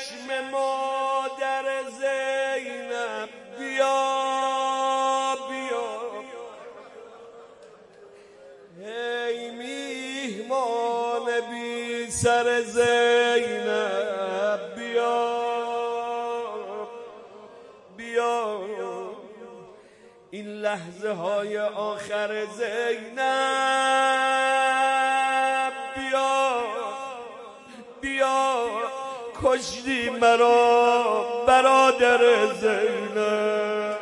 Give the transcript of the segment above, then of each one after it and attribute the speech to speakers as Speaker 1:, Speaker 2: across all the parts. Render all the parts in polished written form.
Speaker 1: چشم مادر زینب بیا بیا، ای میهمان بی سر زینب بیا بیا، این لحظه های آخر زینب بیا بیا، کشتی مرا برادر زینب.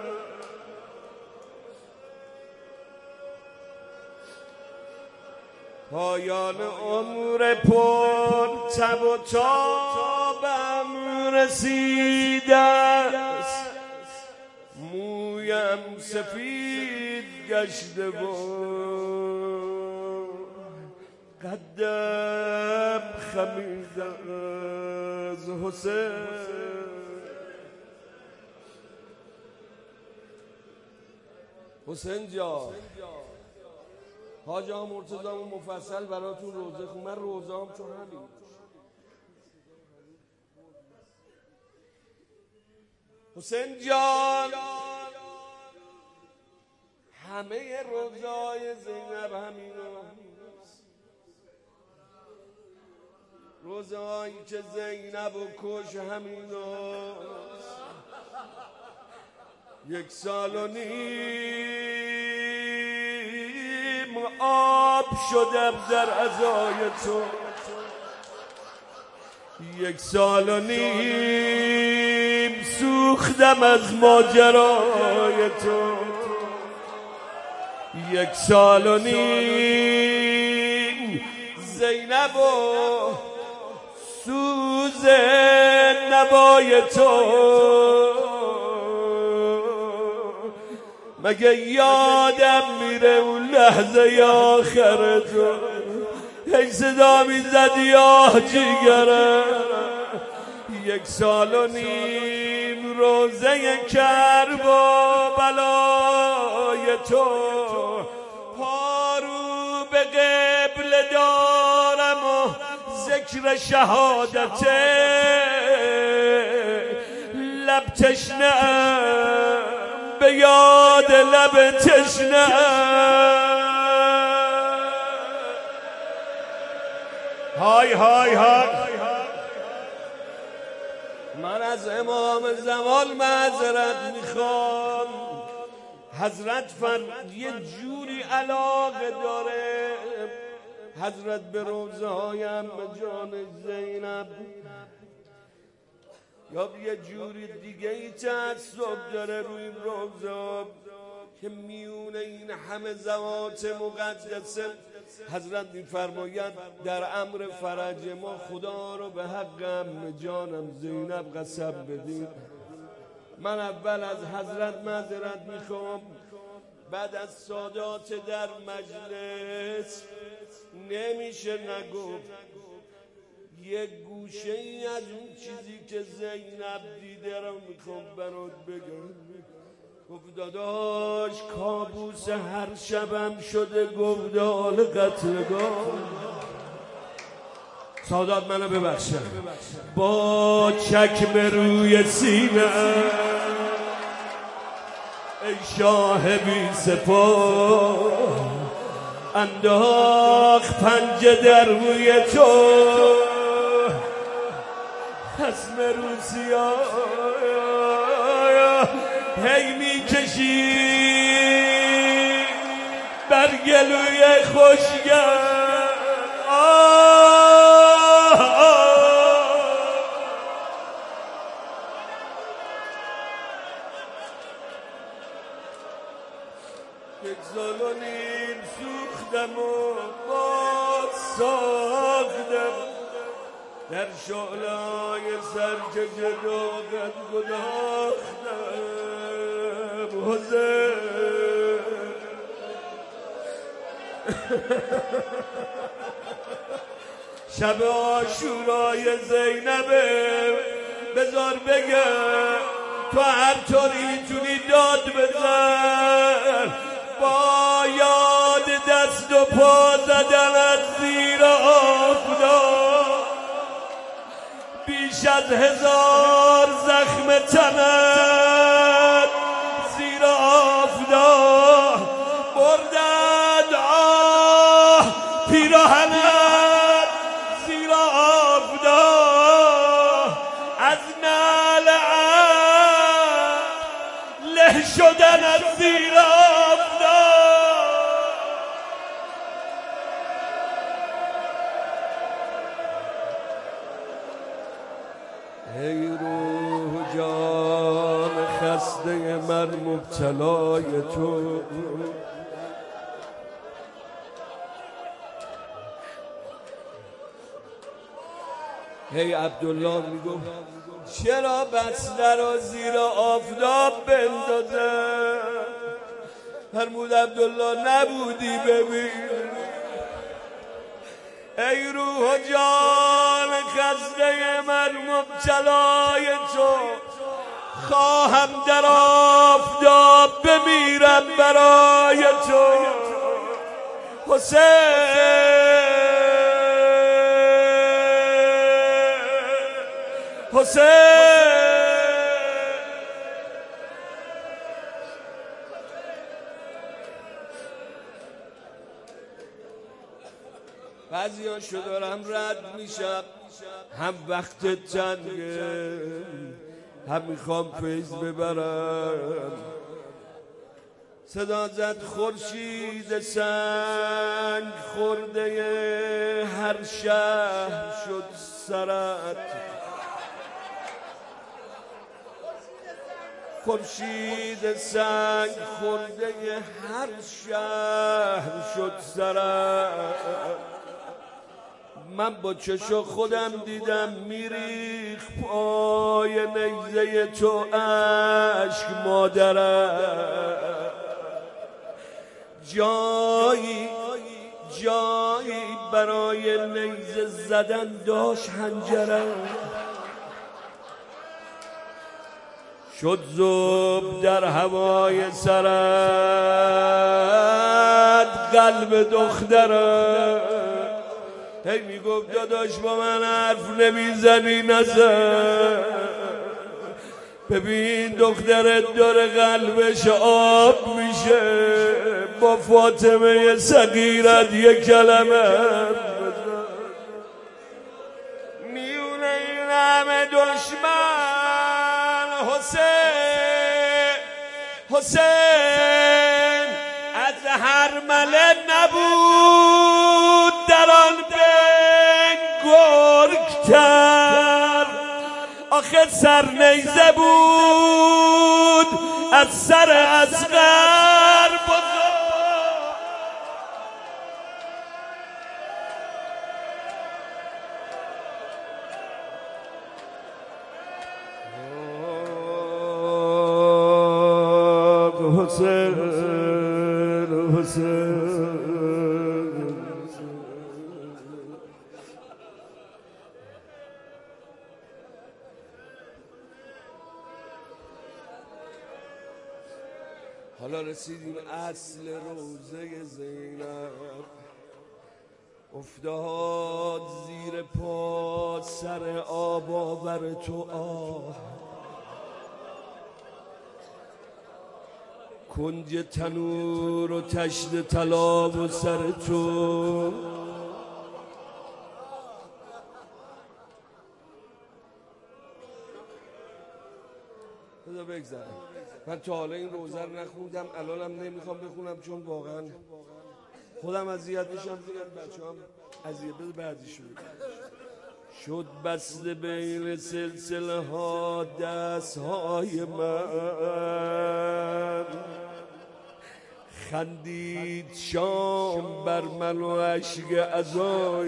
Speaker 1: پایان عمر پر تب و تابم رسیده است، مویم سفید گشته و قدم خمیده از حسین. حسین جان، حاج آقا مرتضی مفصل براتون روزه خون. من روزه‌ام چون همین. حسین جان، همه روزای زینب همینو، روزهایی که زینب و کش همینو. 1 سال و نیم آب شدم در عزای تو، 1 سال و نیم سوختم از ماجرای تو، 1 سال و نیم زینب و سوز نبای تو. مگه یادم میره اون لحظه آخر تو، هی صدا میزد یا جیگره. 1 سال و نیم روزه کرب و بلای تو، پارو به قبله دارم و ذکر شهادت لب تشنه‌ام به یاد لب تشنه‌ام. های های های، من از امام زمان معذرت میخوام. حضرت یه جوری علاقه داره حضرت به روزه های عمه جان زینب، یا یه جوری دیگه ای تعصب داره روی این روزه که میونه این همه زوات مقدسه. حضرت میفرماید در امر فرج ما خدا رو به حق عمه جانم زینب قسم بدین. من اول از حضرت معذرت میخوام، بعد از سادات در مجلس نمیشه نگفت. یک گوشه ای از اون چیزی که زینب دیده رو میخوام برات بگم. گفت داداش کابوس هر شبم شده گودال قتلگاه. سادات منو ببخشه، با چکم روی سینه ای شاه بی سپاه، انداخت پنجه در روی تو، خصم روسیا هی میکشی بر گلوی خوشگل. یک سال و نیم سوختم و باز ساختم، در شعله‌های سرکش داغت گداختم. حسین شب عاشورای زینبه، بذار بگه تو هر طوری میتونی داد بزن، با یاد دست و پا زدن از زیر آفتاب. بیش از 1000 زخم تنت زیر آفتاب بردند پیراهنت زیر آفتاب از نعل له شدن از زیر ای روح جان خسته من مبتلای تو هی عبدالله میگفت چرا بسته را زیر آفتاب بندازه فرمود عبدالله نبودی ببین ای روح جان خسته من مبتلای تو خواهم در آفتاب بمیرم برای تو حسین بعضی ها شو دارم رد میشم هم وقت تنگه هم میخوام فیض ببرم صدا زد خورشید سنگ خورده هر شهر شد سرت خورشید سنگ خورده هر شهر شد سرت من با چشم خودم دیدم میریخ پای نیزه تو اشک مادرم جایی برای نیزه زدن داشت حنجرم شد ذوب در هوای سرت قلب دخترم هی میگفت داداش با من حرف نمیزنی نزن ببین دخترت داره قلبش آب میشه با فاطمه صغیرت یک کلمه میونه این همه دشمن حسین از هر مله نبود در آن گرگتر آخه سر نیزه بود از سر اصغر بزرگ حسین حالا رسیدیم اصل روزه زینب افتاد زیر پا سر آب آور تو آه کنج تنور و تشت طلا و سر تو بذار بگذارم من تا حالا این روزه رو نخوندم الانم نمیخوام بخونم چون واقعا خودم اذیت میشم دیگه بچه‌ام اذیت بده بعدیش شد بسته بین سلسله ها دست های من خندید شام بر من و عشق عزای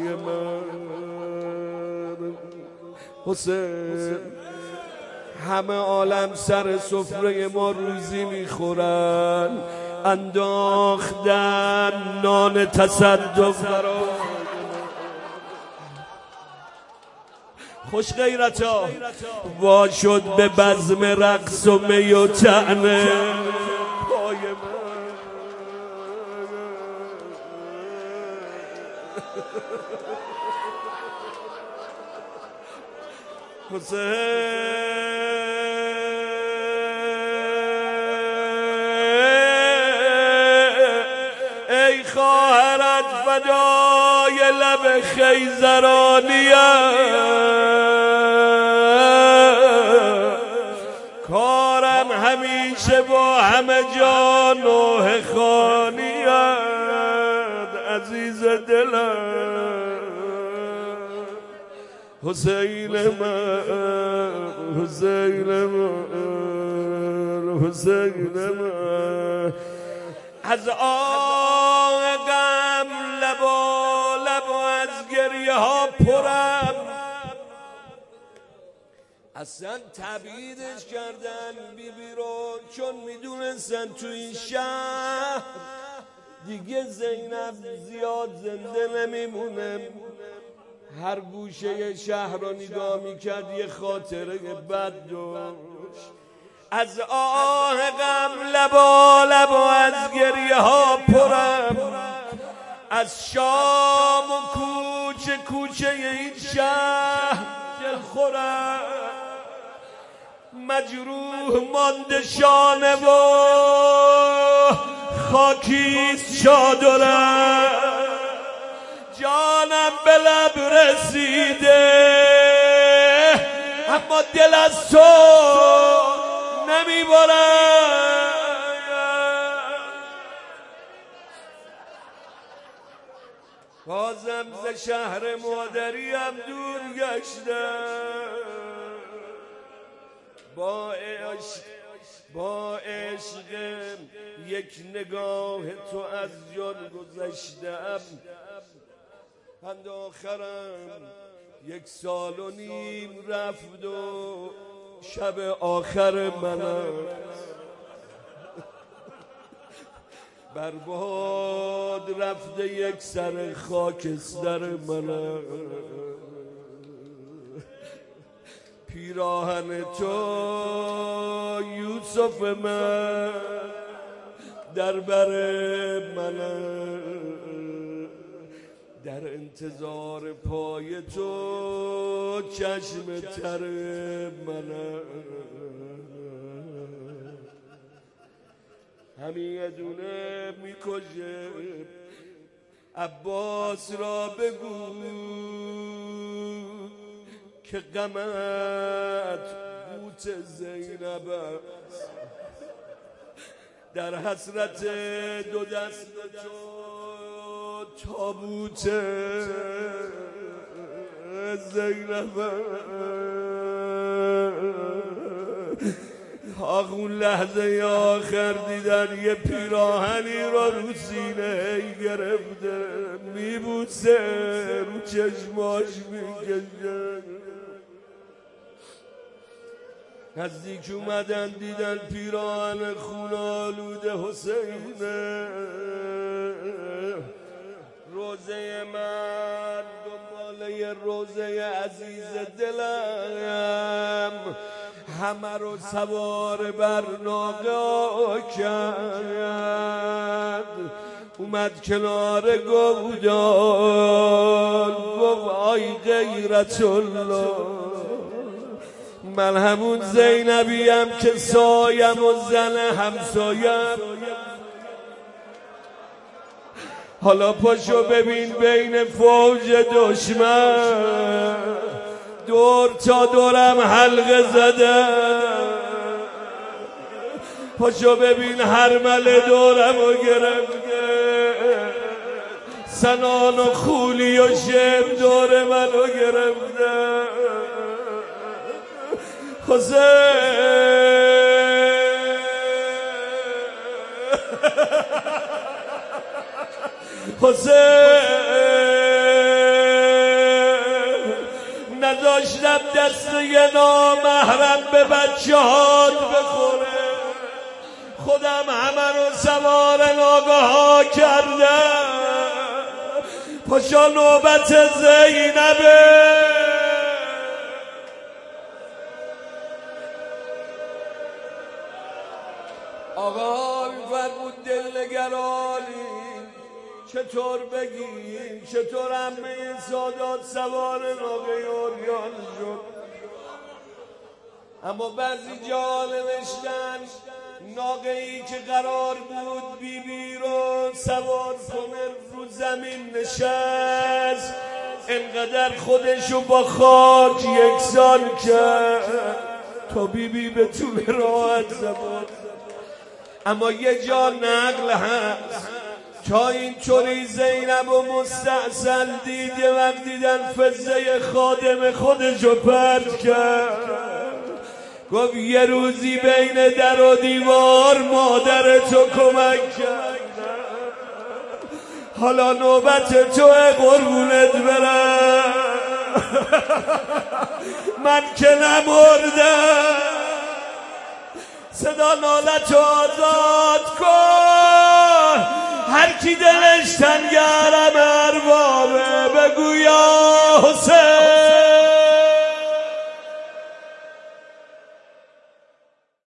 Speaker 1: من حسین همه عالم سر سفره ما روزی میخورن انداختن نان تصدق برای خوش غیرتا وا شد به بزم رقص و می و طعنه پای من ای خواهرت فدای لب خیزرانیم، کارم همیشه با همه جا نوح خانیم. عزیز دلم حسین من، حسین من، حسین من، از آه غم لبا لب از گریه ها پرم. اصلا تبعیدش کردن بیبی رو چون میدونستن تو این شهر دیگه زینب زیاد زنده نمیمونه. هر گوشه شهر رو نگاه میکرد یه خاطره بد داشت. از آه غم لبا لبا از گریه ها پرم، از شام و کوچه کوچه این شهر دل خورم. مجروح مانده شانه و خاکیست چادرم، جانم به لب رسیده اما دل از تو نمیبرم. بازم ز شهر مادریم دور گشتم، با عشق یک نگاه تو از جان گذشتم. پند آخرم 1.5 سال رفت و شب آخر منم. برباد رفته یک سر خاکستر منم. پیراهن تو یوسف من در بر منم، در انتظار پای تو چشم تر منم. همین یه دونه میکشه عباس را بگو که غمت قوت زینب است. در حسرت 2 دست تو تابوت زینب آخ اون لحظه آخر دیدن یه پیراهنی را رو سینه گرفته میبوسه، رو چشماش میکشه. نزدیک اومدن دیدن پیراهن خون آلوده حسینه. روزه من دنباله روزه عزیز دلم، همه رو سوار بر ناقه کرد. اومد کنار گودال گفت آی غیرت الله، من همون زینبیم که سایم و زن همسایم. حالا پاشو ببین بین فوج دشمن دور تا دورم حلقه زده. پاشو ببین هرمله دورم و گرفته، سنان و خولی و شم دور منو گرفته. حسین نداشتم دست یه نامحرم به بچه هات بخوره، خودم همه رو سوار ناقه ها کردم. پاشا نوبت زینبه. آقا میفرمود دلنگرانی چطور بگیم، چطور همه این سادات سوار ناقه اوریان شد. اما بعضی جا نوشتن ناقه‌ای که قرار بود بیبی رو سوار کنه رو زمین نشست، انقدر خودشو با خاک یکسان کرد تا بیبی به طول راحت زبان. اما یه جا نقل هست تا اینطوری زینب و مستعسل دید، یه وقت دیدن فزه خادم خودشو پرت کرد، گفت یه روزی بین در و دیوار مادرتو کمک کرد، حالا نوبت توه قربونت برم. من که نمردم، صدا نالتو آزاد کن، هر کی دلش تنگرم اربابه بگو یا حسین.